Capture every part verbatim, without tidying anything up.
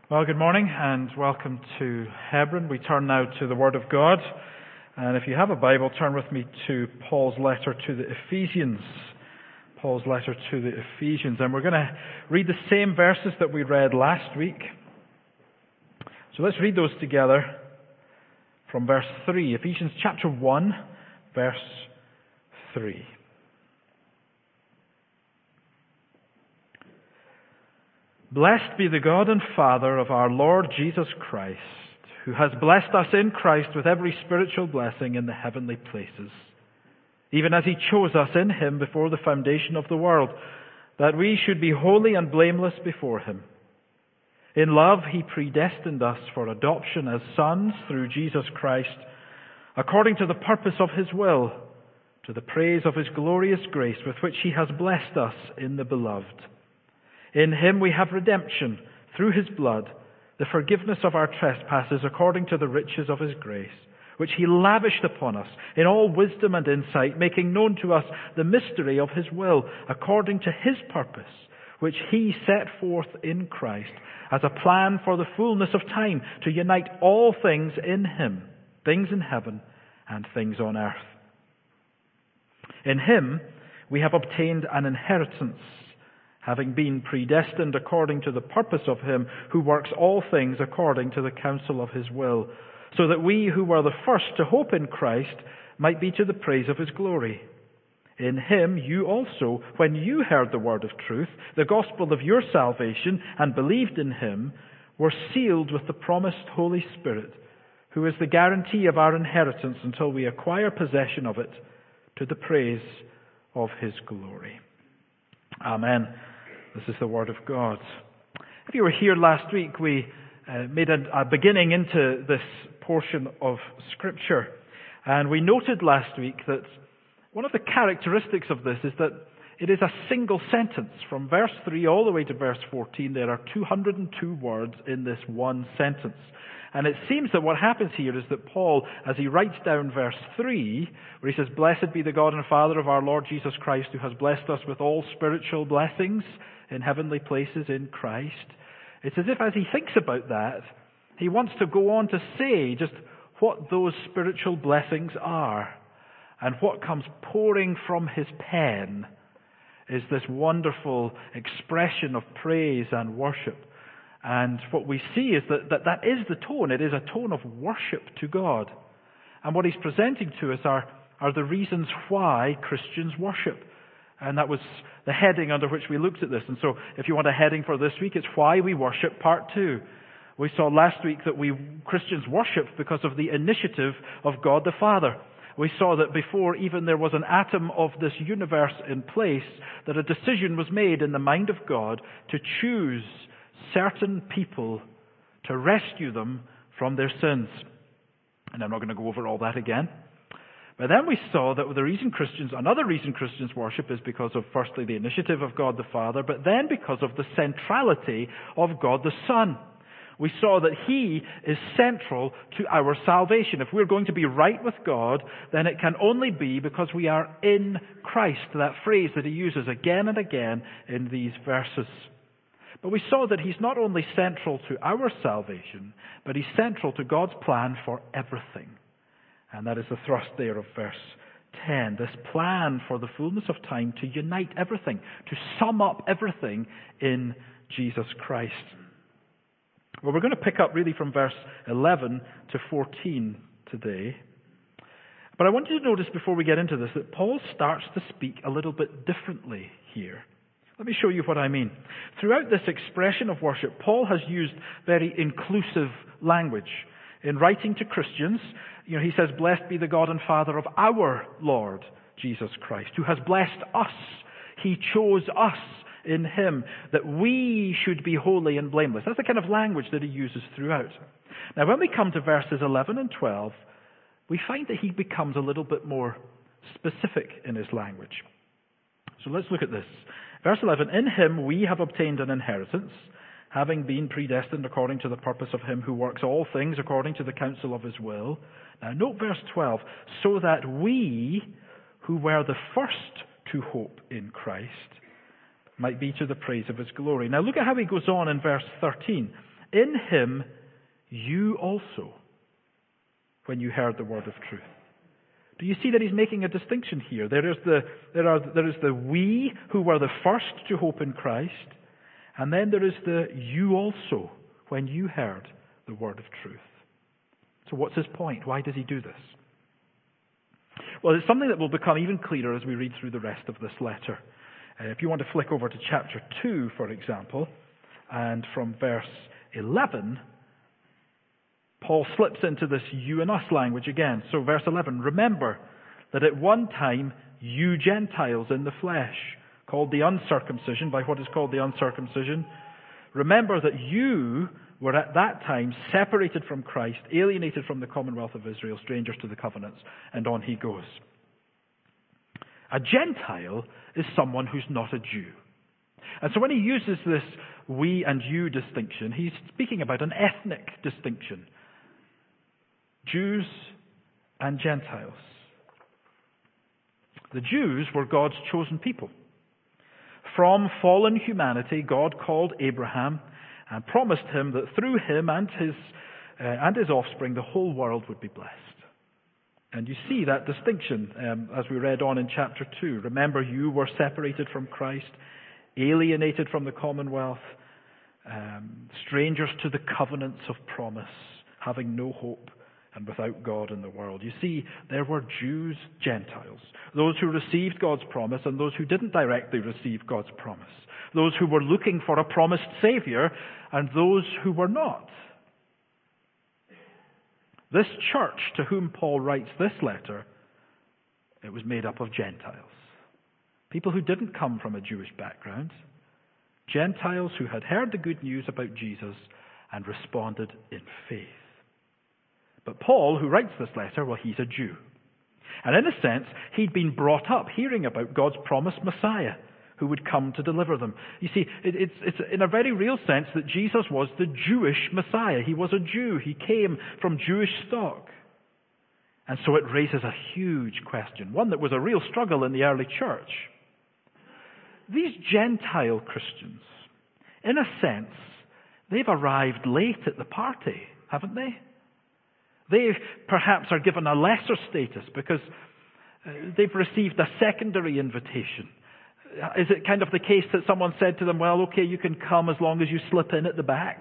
Well, good morning and welcome to Hebron. We turn now to the Word of God. And if you have a Bible, turn with me to Paul's letter to the Ephesians. Paul's letter to the Ephesians. And we're going to read the same verses that we read last week. So let's read those together from verse three. Ephesians chapter one, verse three. Blessed be the God and Father of our Lord Jesus Christ, who has blessed us in Christ with every spiritual blessing in the heavenly places, even as He chose us in Him before the foundation of the world, that we should be holy and blameless before Him. In love He predestined us for adoption as sons through Jesus Christ, according to the purpose of His will, to the praise of His glorious grace with which He has blessed us in the Beloved. In Him we have redemption, through His blood, the forgiveness of our trespasses according to the riches of His grace, which He lavished upon us in all wisdom and insight, making known to us the mystery of His will, according to His purpose, which He set forth in Christ, as a plan for the fullness of time, to unite all things in Him, things in heaven and things on earth. In Him we have obtained an inheritance, having been predestined according to the purpose of Him who works all things according to the counsel of His will, so that we who were the first to hope in Christ might be to the praise of His glory. In Him you also, when you heard the word of truth, the gospel of your salvation, and believed in Him, were sealed with the promised Holy Spirit, who is the guarantee of our inheritance until we acquire possession of it, to the praise of His glory. Amen. This is the Word of God. If you were here last week, we uh, made a, a beginning into this portion of Scripture. And we noted last week that one of the characteristics of this is that it is a single sentence. From verse three all the way to verse fourteen, there are two hundred two words in this one sentence. And it seems that what happens here is that Paul, as he writes down verse three, where he says, Blessed be the God and Father of our Lord Jesus Christ, who has blessed us with all spiritual blessings in heavenly places in Christ. It's as if as he thinks about that, he wants to go on to say just what those spiritual blessings are. And what comes pouring from his pen is this wonderful expression of praise and worship. And what we see is that, that that is the tone. It is a tone of worship to God. And what he's presenting to us are, are the reasons why Christians worship. And that was the heading under which we looked at this. And so if you want a heading for this week, it's Why We Worship Part two. We saw last week that we Christians worship because of the initiative of God the Father. We saw that before even there was an atom of this universe in place, that a decision was made in the mind of God to choose certain people to rescue them from their sins. And I'm not going to go over all that again. But then we saw that the reason Christians, another reason Christians worship is because of, firstly, the initiative of God the Father, but then because of the centrality of God the Son. We saw that He is central to our salvation. If we're going to be right with God, then it can only be because we are in Christ, that phrase that he uses again and again in these verses. But we saw that He's not only central to our salvation, but He's central to God's plan for everything. And that is the thrust there of verse ten. This plan for the fullness of time to unite everything, to sum up everything in Jesus Christ. Well, we're going to pick up really from verse eleven to fourteen today. But I want you to notice before we get into this that Paul starts to speak a little bit differently here. Let me show you what I mean. Throughout this expression of worship, Paul has used very inclusive language. In writing to Christians, you know, he says, Blessed be the God and Father of our Lord Jesus Christ, who has blessed us. He chose us in Him, that we should be holy and blameless. That's the kind of language that he uses throughout. Now, when we come to verses eleven and twelve, we find that he becomes a little bit more specific in his language. So let's look at this. Verse eleven, In Him we have obtained an inheritance, having been predestined according to the purpose of Him who works all things according to the counsel of His will. Now note verse twelve, so that we, who were the first to hope in Christ, might be to the praise of His glory. Now look at how he goes on in verse thirteen. In him you also, when you heard the word of truth. Do you see that he's making a distinction here? There is the, there are, there is the we who were the first to hope in Christ, and then there is the you also, when you heard the word of truth. So what's his point? Why does he do this? Well, it's something that will become even clearer as we read through the rest of this letter. Uh, if you want to flick over to chapter two, for example, and from verse eleven, Paul slips into this you and us language again. So verse eleven, remember that at one time you Gentiles in the flesh, called the uncircumcision by what is called the uncircumcision, remember that you were at that time separated from Christ, alienated from the commonwealth of Israel, strangers to the covenants, and on he goes. A Gentile is someone who's not a Jew. And so when he uses this we and you distinction, he's speaking about an ethnic distinction. Jews and Gentiles. The Jews were God's chosen people. From fallen humanity, God called Abraham and promised him that through him and his uh, and his offspring, the whole world would be blessed. And you see that distinction um, as we read on in chapter two. Remember, you were separated from Christ, alienated from the commonwealth, um, strangers to the covenants of promise, having no hope and without God in the world. You see, there were Jews, Gentiles, those who received God's promise and those who didn't directly receive God's promise, those who were looking for a promised Savior and those who were not. This church to whom Paul writes this letter, it was made up of Gentiles. People who didn't come from a Jewish background. Gentiles who had heard the good news about Jesus and responded in faith. But Paul, who writes this letter, well, he's a Jew. And in a sense, he'd been brought up hearing about God's promised Messiah who would come to deliver them. You see, it, it's, it's in a very real sense that Jesus was the Jewish Messiah. He was a Jew. He came from Jewish stock. And so it raises a huge question, one that was a real struggle in the early church. These Gentile Christians, in a sense, they've arrived late at the party, haven't they? They perhaps are given a lesser status because they've received a secondary invitation. Is it kind of the case that someone said to them, well, okay, you can come as long as you slip in at the back?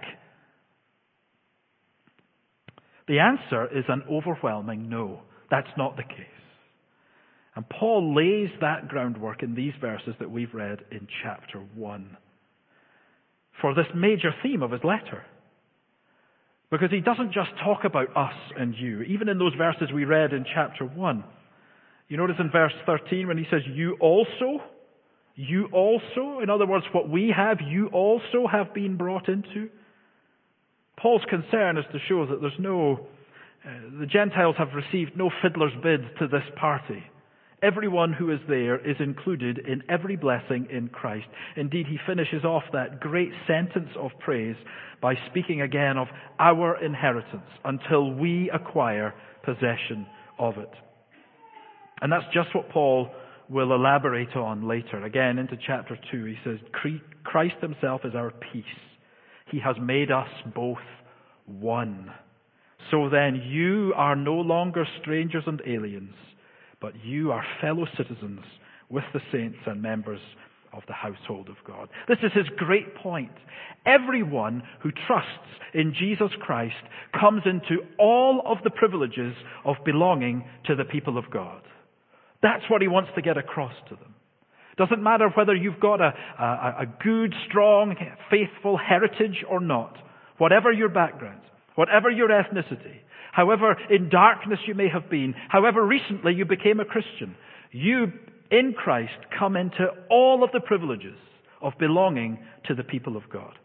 The answer is an overwhelming no. That's not the case. And Paul lays that groundwork in these verses that we've read in chapter one for this major theme of his letter. Because he doesn't just talk about us and you. Even in those verses we read in chapter one. You notice in verse thirteen when he says, you also, you also, in other words, what we have, you also have been brought into. Paul's concern is to show that there's no, uh, the Gentiles have received no fiddler's bid to this party. Everyone who is there is included in every blessing in Christ. Indeed, he finishes off that great sentence of praise by speaking again of our inheritance until we acquire possession of it. And that's just what Paul will elaborate on later. Again, into chapter two, he says, Christ himself is our peace. He has made us both one. So then you are no longer strangers and aliens, but you are fellow citizens with the saints and members of the household of God. This is his great point. Everyone who trusts in Jesus Christ comes into all of the privileges of belonging to the people of God. That's what he wants to get across to them. Doesn't matter whether you've got a, a, a good, strong, faithful heritage or not. Whatever your background, whatever your ethnicity, however in darkness you may have been, however recently you became a Christian, you in Christ come into all of the privileges of belonging to the people of God.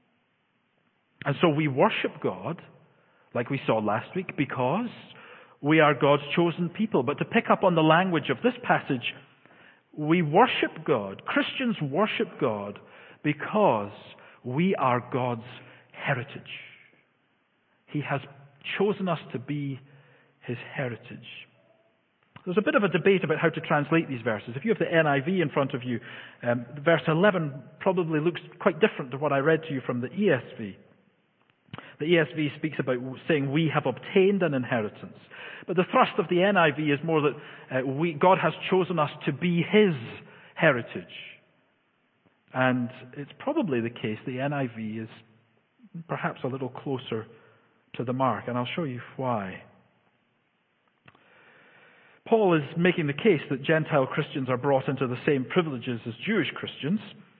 And so we worship God, like we saw last week, because we are God's chosen people. But to pick up on the language of this passage, we worship God. Christians worship God because we are God's heritage. He has chosen us to be his heritage. There's a bit of a debate about how to translate these verses. If you have the N I V in front of you, um, verse eleven probably looks quite different to what I read to you from the E S V. The E S V speaks about saying we have obtained an inheritance. But the thrust of the N I V is more that uh, we, God has chosen us to be His heritage. And it's probably the case the N I V is perhaps a little closer to the mark, and I'll show you why. Paul is making the case that Gentile Christians are brought into the same privileges as Jewish Christians.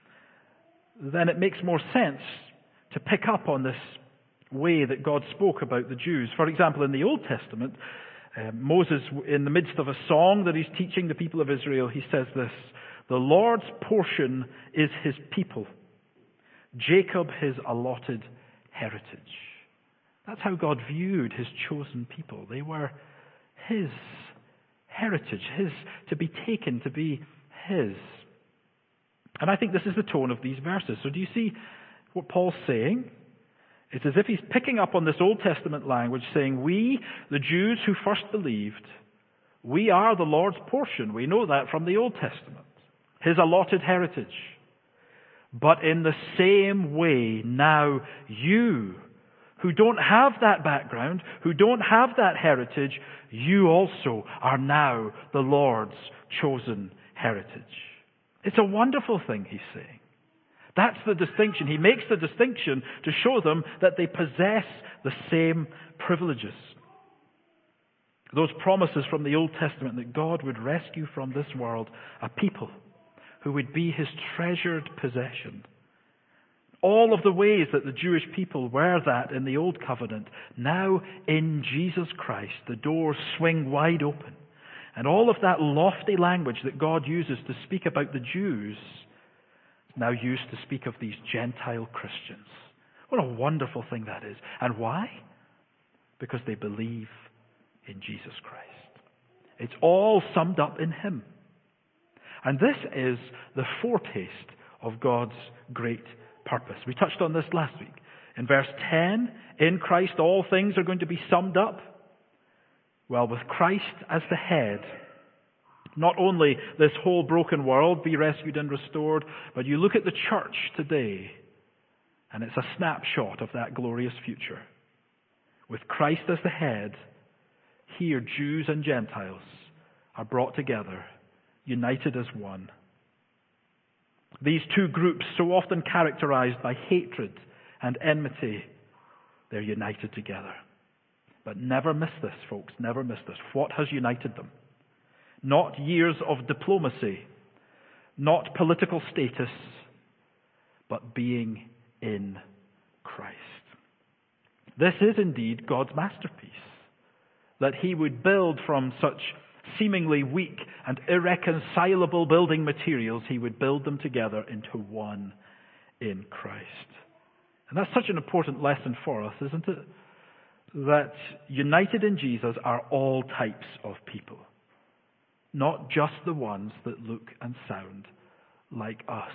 Then it makes more sense to pick up on this way that God spoke about the Jews. For example, in the Old Testament, uh, Moses, in the midst of a song that he's teaching the people of Israel, he says this: "The Lord's portion is His people, Jacob His allotted heritage." That's how God viewed His chosen people. They were His heritage, His, to be taken, to be His. And I think this is the tone of these verses. So do you see what Paul's saying? It's as if he's picking up on this Old Testament language, saying, we, the Jews who first believed, we are the Lord's portion. We know that from the Old Testament. His allotted heritage. But in the same way, now you, who don't have that background, who don't have that heritage, you also are now the Lord's chosen heritage. It's a wonderful thing, he's saying. That's the distinction. He makes the distinction to show them that they possess the same privileges. Those promises from the Old Testament that God would rescue from this world a people who would be His treasured possession. All of the ways that the Jewish people were that in the Old Covenant, now in Jesus Christ, the doors swing wide open. And all of that lofty language that God uses to speak about the Jews is now used to speak of these Gentile Christians. What a wonderful thing that is. And why? Because they believe in Jesus Christ. It's all summed up in Him. And this is the foretaste of God's great purpose. We touched on this last week. In verse ten, in Christ all things are going to be summed up. Well, with Christ as the head, not only this whole broken world be rescued and restored, but you look at the church today, and it's a snapshot of that glorious future. With Christ as the head, here Jews and Gentiles are brought together, united as one. These two groups, so often characterized by hatred and enmity, they're united together. But never miss this, folks, never miss this. What has united them? Not years of diplomacy, not political status, but being in Christ. This is indeed God's masterpiece, that He would build from such seemingly weak and irreconcilable building materials, He would build them together into one in Christ. And that's such an important lesson for us, isn't it? That united in Jesus are all types of people, not just the ones that look and sound like us.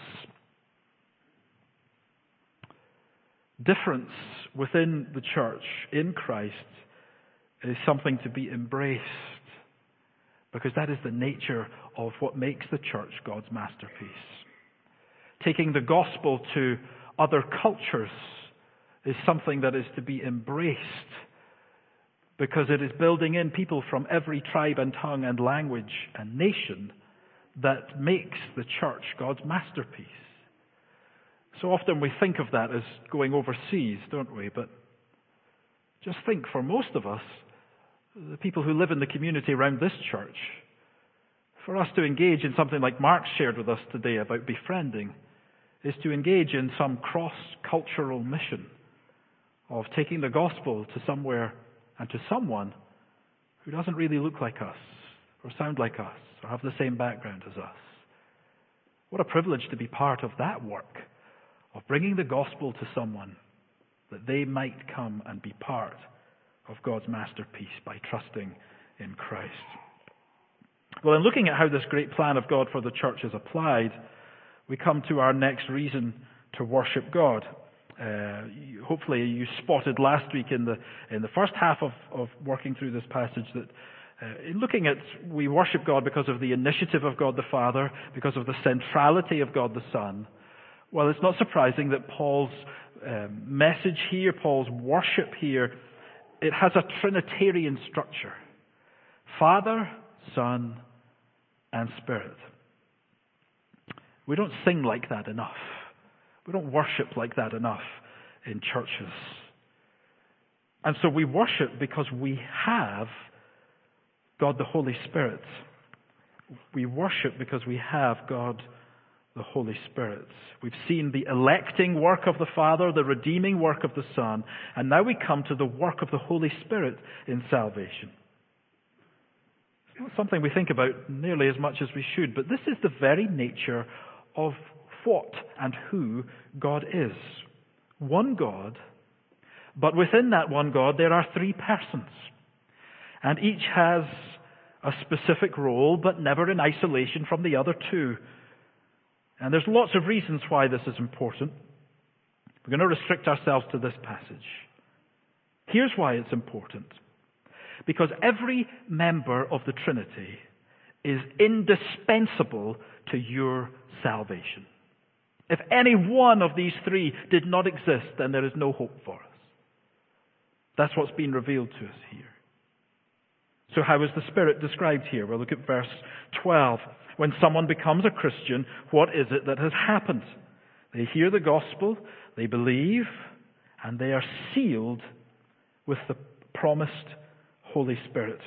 Difference within the church in Christ is something to be embraced, because that is the nature of what makes the church God's masterpiece. Taking the gospel to other cultures is something that is to be embraced, because it is building in people from every tribe and tongue and language and nation that makes the church God's masterpiece. So often we think of that as going overseas, don't we? But just think, for most of us, the people who live in the community around this church, for us to engage in something like Mark shared with us today about befriending, is to engage in some cross-cultural mission of taking the gospel to somewhere and to someone who doesn't really look like us, or sound like us, or have the same background as us. What a privilege to be part of that work, of bringing the gospel to someone, that they might come and be part of God's masterpiece by trusting in Christ. Well, in looking at how this great plan of God for the church is applied, we come to our next reason to worship God. Uh, hopefully you spotted last week in the in the first half of, of working through this passage that uh, in looking at we worship God because of the initiative of God the Father, because of the centrality of God the Son. Well, it's not surprising that Paul's um, message here, Paul's worship here, it has a Trinitarian structure. Father, Son, and Spirit. We don't sing like that enough. We don't worship like that enough in churches. And so we worship because we have God the Holy Spirit. We worship because we have God the Holy Spirit. We've seen the electing work of the Father, the redeeming work of the Son, and now we come to the work of the Holy Spirit in salvation. It's not something we think about nearly as much as we should, but this is the very nature of what and who God is. One God, but within that one God there are three persons, and each has a specific role, but never in isolation from the other two. And there's lots of reasons why this is important. We're going to restrict ourselves to this passage. Here's why it's important. Because every member of the Trinity is indispensable to your salvation. If any one of these three did not exist, then there is no hope for us. That's what's been revealed to us here. So how is the Spirit described here? Well, look at verse twelve. When someone becomes a Christian, what is it that has happened? They hear the gospel, they believe, and they are sealed with the promised Holy Spirit.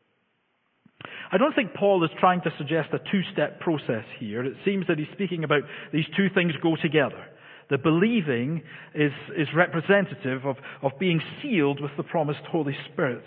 I don't think Paul is trying to suggest a two-step process here. It seems that he's speaking about these two things go together. The believing is, is representative of, of being sealed with the promised Holy Spirit.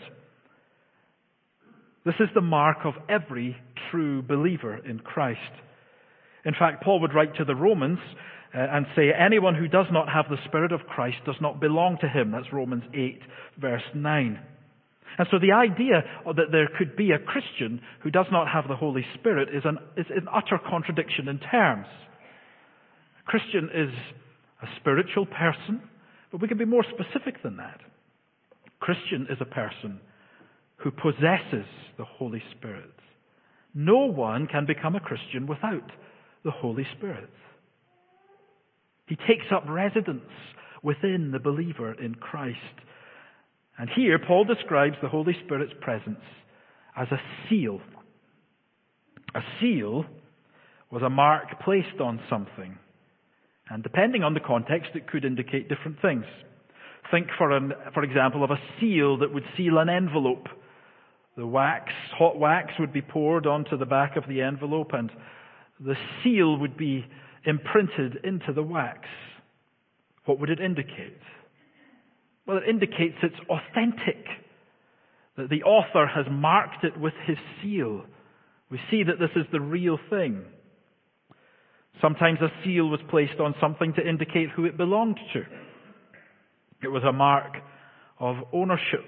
This is the mark of every true believer in Christ. In fact, Paul would write to the Romans uh, and say, anyone who does not have the Spirit of Christ does not belong to him. That's Romans eight, verse nine. And so the idea that there could be a Christian who does not have the Holy Spirit is an, is an utter contradiction in terms. A Christian is a spiritual person, but we can be more specific than that. A Christian is a person who possesses the Holy Spirit. No one can become a Christian without the Holy Spirit. He takes up residence within the believer in Christ. And here Paul describes the Holy Spirit's presence as a seal. A seal was a mark placed on something. And depending on the context, it could indicate different things. Think, for, an, for example, of a seal that would seal an envelope. The wax, hot wax would be poured onto the back of the envelope and the seal would be imprinted into the wax. What would it indicate? Well, it indicates it's authentic, that the author has marked it with his seal. We see that this is the real thing. Sometimes a seal was placed on something to indicate who it belonged to. It was a mark of ownership.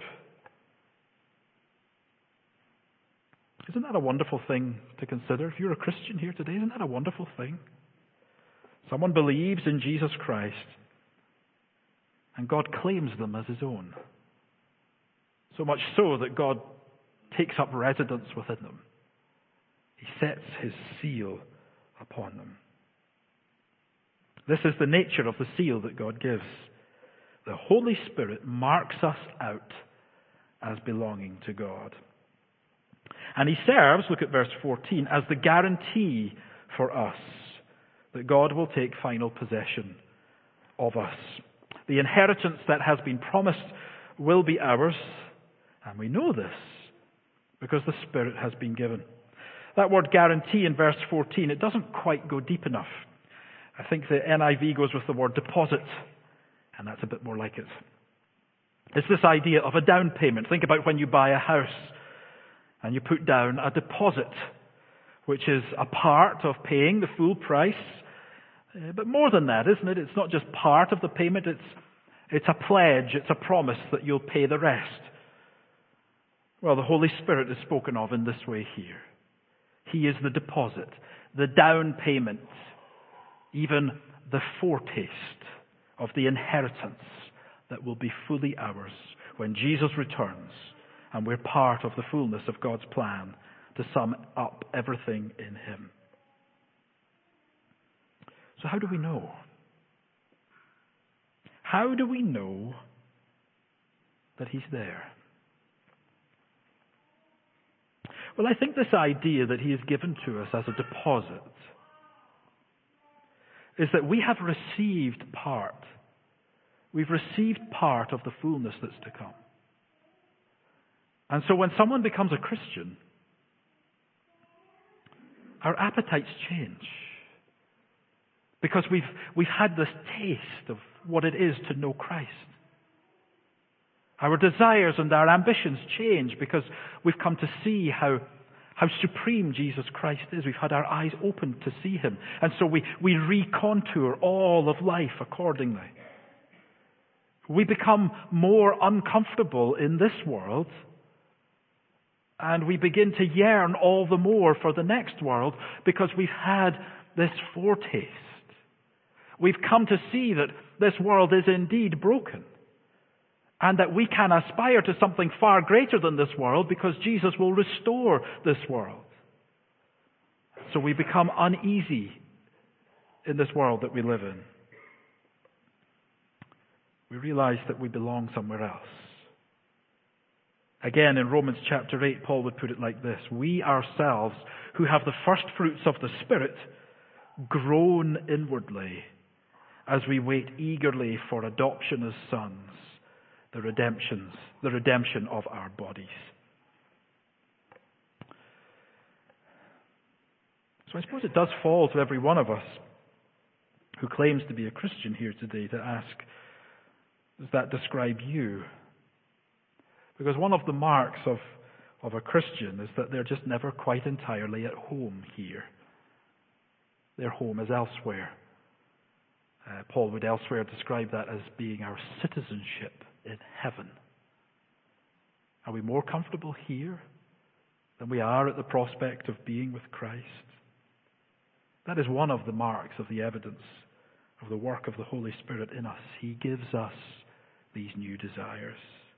Isn't that a wonderful thing to consider? If you're a Christian here today, isn't that a wonderful thing? Someone believes in Jesus Christ, and God claims them as his own. So much so that God takes up residence within them. He sets his seal upon them. This is the nature of the seal that God gives. The Holy Spirit marks us out as belonging to God. And he serves, look at verse fourteen, as the guarantee for us that God will take final possession of us. The inheritance that has been promised will be ours, and we know this because the Spirit has been given. That word guarantee in verse fourteen, it doesn't quite go deep enough. I think the N I V goes with the word deposit, and that's a bit more like it. It's this idea of a down payment. Think about when you buy a house and you put down a deposit, which is a part of paying the full price. Uh, but more than that, isn't it? It's not just part of the payment, it's, it's a pledge, it's a promise that you'll pay the rest. Well, the Holy Spirit is spoken of in this way here. He is the deposit, the down payment, even the foretaste of the inheritance that will be fully ours when Jesus returns and we're part of the fullness of God's plan to sum up everything in him. So how do we know? how do we know that he's there? Well, I think this idea that he has given to us as a deposit is that we have received part. We've received part of the fullness that's to come. And so when someone becomes a Christian, our appetites change. Because we've, we've had this taste of what it is to know Christ. Our desires and our ambitions change because we've come to see how, how supreme Jesus Christ is. We've had our eyes opened to see him. And so we, we recontour all of life accordingly. We become more uncomfortable in this world, and we begin to yearn all the more for the next world because we've had this foretaste. We've come to see that this world is indeed broken, and that we can aspire to something far greater than this world because Jesus will restore this world. So we become uneasy in this world that we live in. We realize that we belong somewhere else. Again, in Romans chapter eight, Paul would put it like this: we ourselves, who have the first fruits of the Spirit, groan inwardly as we wait eagerly for adoption as sons, the redemptions, the redemption of our bodies. So I suppose it does fall to every one of us who claims to be a Christian here today to ask, does that describe you? Because one of the marks of, of a Christian is that they're just never quite entirely at home here. Their home is elsewhere. Uh, Paul would elsewhere describe that as being our citizenship in heaven. Are we more comfortable here than we are at the prospect of being with Christ? That is one of the marks of the evidence of the work of the Holy Spirit in us. He gives us these new desires.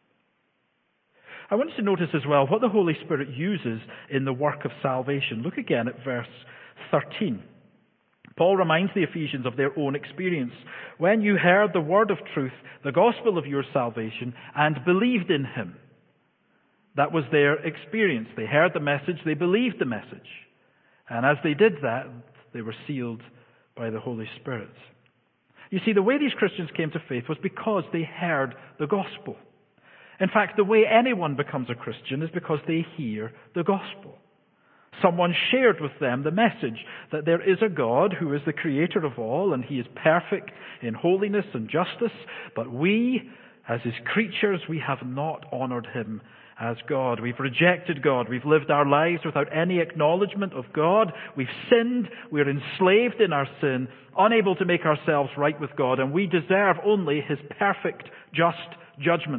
I want you to notice as well what the Holy Spirit uses in the work of salvation. Look again at verse thirteen. Paul reminds the Ephesians of their own experience. When you heard the word of truth, the gospel of your salvation, and believed in him. That was their experience. They heard the message, they believed the message. And as they did that, they were sealed by the Holy Spirit. You see, the way these Christians came to faith was because they heard the gospel. In fact, the way anyone becomes a Christian is because they hear the gospel. Someone shared with them the message that there is a God who is the creator of all, and he is perfect in holiness and justice, but we, as his creatures, we have not honored him as God. We've rejected God. We've lived our lives without any acknowledgement of God. We've sinned. We're enslaved in our sin, unable to make ourselves right with God, and we deserve only his perfect, just judgment.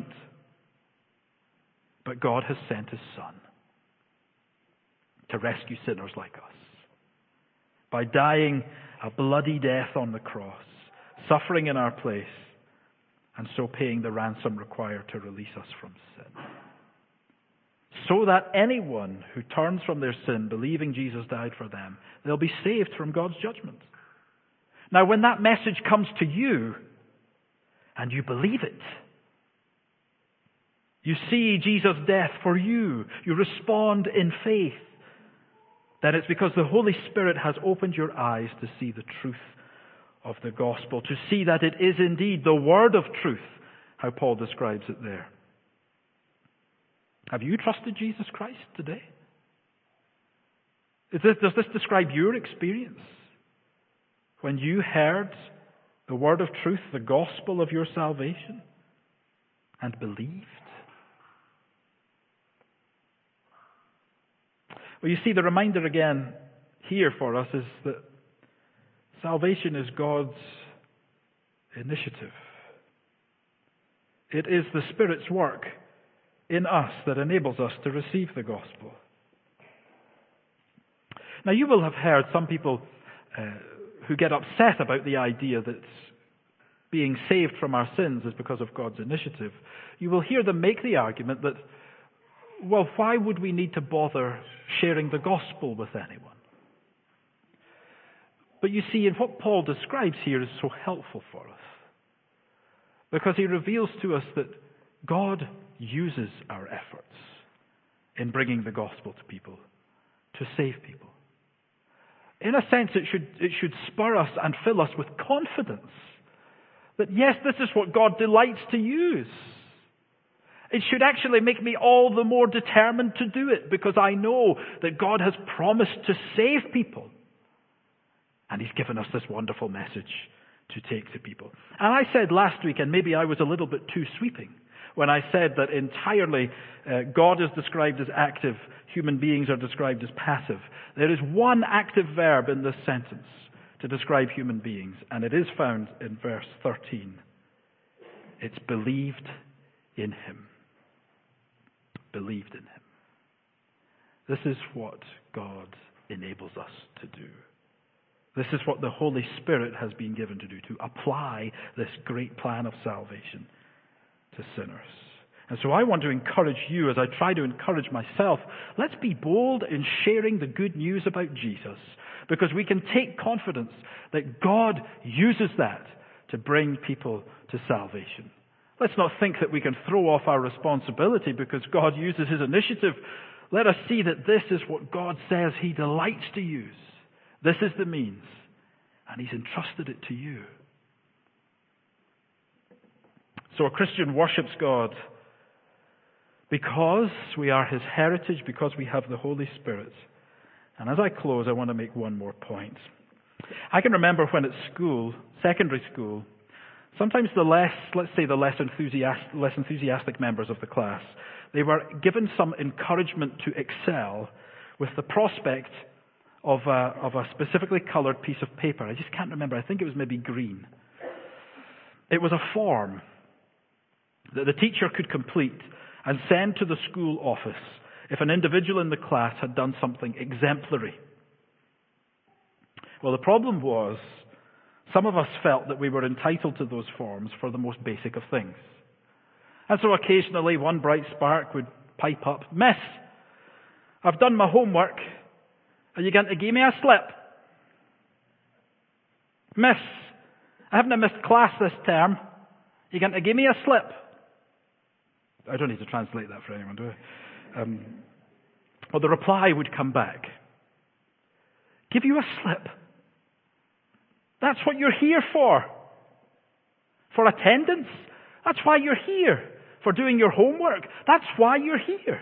But God has sent his Son to rescue sinners like us by dying a bloody death on the cross, suffering in our place, and so paying the ransom required to release us from sin. So that anyone who turns from their sin, believing Jesus died for them, they'll be saved from God's judgment. Now, when that message comes to you, and you believe it, you see Jesus' death for you, you respond in faith, then it's because the Holy Spirit has opened your eyes to see the truth of the gospel, to see that it is indeed the word of truth, how Paul describes it there. Have you trusted Jesus Christ today? Is this, does this describe your experience? When you heard the word of truth, the gospel of your salvation, and believed? Well, you see, the reminder again here for us is that salvation is God's initiative. It is the Spirit's work in us that enables us to receive the gospel. Now, you will have heard some people uh, who get upset about the idea that being saved from our sins is because of God's initiative. You will hear them make the argument that, well, why would we need to bother sharing the gospel with anyone? But you see, in what Paul describes here is so helpful for us. Because he reveals to us that God uses our efforts in bringing the gospel to people, to save people. In a sense, it should, it should spur us and fill us with confidence that yes, this is what God delights to use. It should actually make me all the more determined to do it because I know that God has promised to save people. And he's given us this wonderful message to take to people. And I said last week, and maybe I was a little bit too sweeping, when I said that entirely uh, God is described as active, human beings are described as passive. There is one active verb in this sentence to describe human beings, and it is found in verse thirteen. It's believed in him. Believed in him. This is what God enables us to do. This is what the Holy Spirit has been given to do, to apply this great plan of salvation to sinners. And so I want to encourage you, as I try to encourage myself, let's be bold in sharing the good news about Jesus, because we can take confidence that God uses that to bring people to salvation. Let's not think that we can throw off our responsibility because God uses his initiative. Let us see that this is what God says he delights to use. This is the means, and he's entrusted it to you. So a Christian worships God because we are his heritage, because we have the Holy Spirit. And as I close, I want to make one more point. I can remember when at school, secondary school, sometimes the less, let's say the less enthusiastic, less enthusiastic members of the class, they were given some encouragement to excel with the prospect of a, of a specifically colored piece of paper. I just can't remember. I think it was maybe green. It was a form that the teacher could complete and send to the school office if an individual in the class had done something exemplary. Well, the problem was, some of us felt that we were entitled to those forms for the most basic of things. And so occasionally one bright spark would pipe up, "Miss, I've done my homework. Are you going to give me a slip? Miss, I haven't missed class this term. Are you going to give me a slip?" I don't need to translate that for anyone, do I? Um, well, the reply would come back. "Give you a slip? That's what you're here for. For attendance? That's why you're here. For doing your homework? That's why you're here."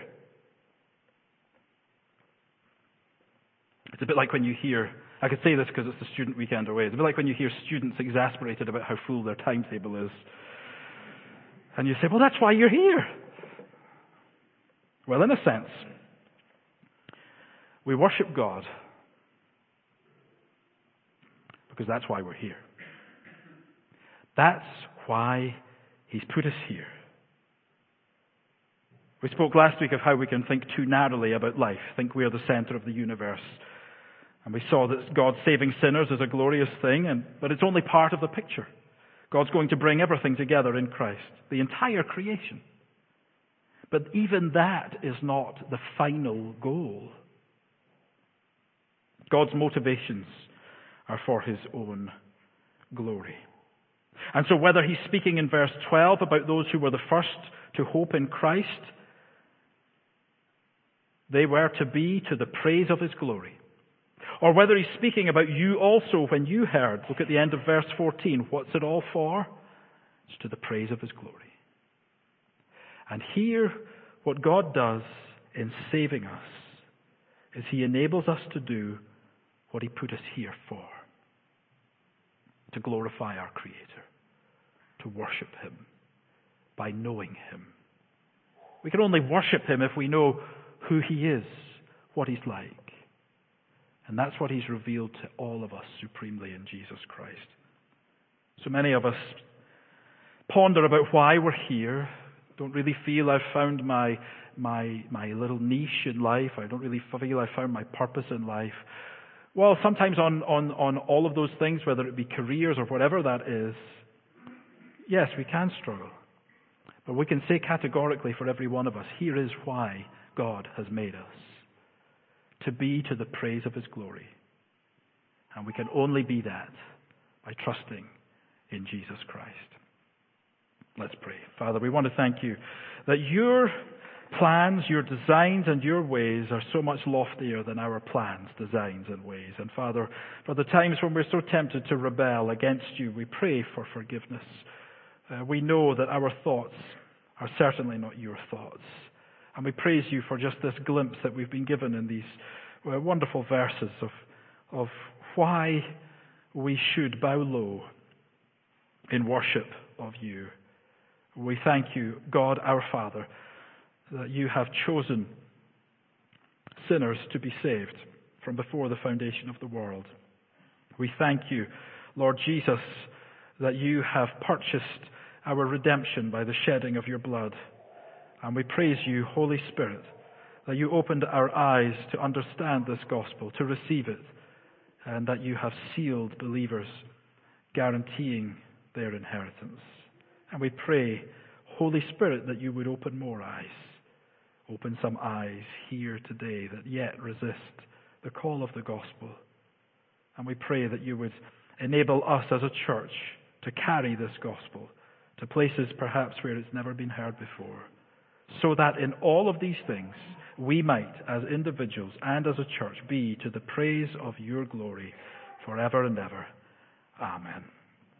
It's a bit like when you hear, I could say this because it's the student weekend away, it's a bit like when you hear students exasperated about how full their timetable is. And you say, "Well, that's why you're here." Well, in a sense, we worship God because that's why we're here. That's why he's put us here. We spoke last week of how we can think too narrowly about life, think we are the center of the universe. And we saw that God saving sinners is a glorious thing, and, but it's only part of the picture. God's going to bring everything together in Christ, the entire creation. But even that is not the final goal. God's motivations are for his own glory. And so whether he's speaking in verse twelve about those who were the first to hope in Christ, they were to be to the praise of his glory. Or whether he's speaking about you also when you heard, look at the end of verse fourteen, what's it all for? It's to the praise of his glory. And here, what God does in saving us is he enables us to do what he put us here for. To glorify our Creator. To worship him by knowing him. We can only worship him if we know who he is, what he's like. And that's what he's revealed to all of us supremely in Jesus Christ. So many of us ponder about why we're here. Don't really feel I've found my my my little niche in life. I don't really feel I've found my purpose in life. Well, sometimes on, on, on all of those things, whether it be careers or whatever that is, yes, we can struggle. But we can say categorically for every one of us, here is why God has made us. To be to the praise of his glory. And we can only be that by trusting in Jesus Christ. Let's pray. Father, we want to thank you that your plans, your designs, and your ways are so much loftier than our plans, designs, and ways. And Father, for the times when we're so tempted to rebel against you, we pray for forgiveness. Uh, we know that our thoughts are certainly not your thoughts. And we praise you for just this glimpse that we've been given in these uh, wonderful verses of, of why we should bow low in worship of you. We thank you, God our Father, that you have chosen sinners to be saved from before the foundation of the world. We thank you, Lord Jesus, that you have purchased our redemption by the shedding of your blood. And we praise you, Holy Spirit, that you opened our eyes to understand this gospel, to receive it, and that you have sealed believers, guaranteeing their inheritance. And we pray, Holy Spirit, that you would open more eyes. Open some eyes here today that yet resist the call of the gospel. And we pray that you would enable us as a church to carry this gospel to places perhaps where it's never been heard before, so that in all of these things we might, as individuals and as a church, be to the praise of your glory forever and ever. Amen.